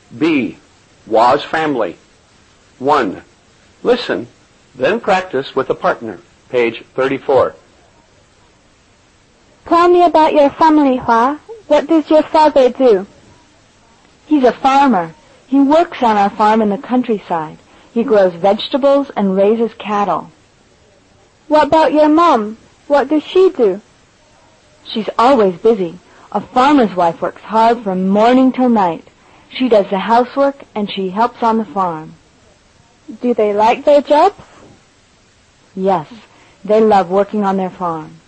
B. Wa's family. 1. Listen, then practice with a partner. Page 34. Tell me about your family, Hua. What does your father do? He's a farmer. He works on our farm in the countryside. He grows vegetables and raises cattle. What about your mom? What does she do? She's always busy. A farmer's wife works hard from morning till night. She does the housework and she helps on the farm. Do they like their jobs? Yes, they love working on their farm.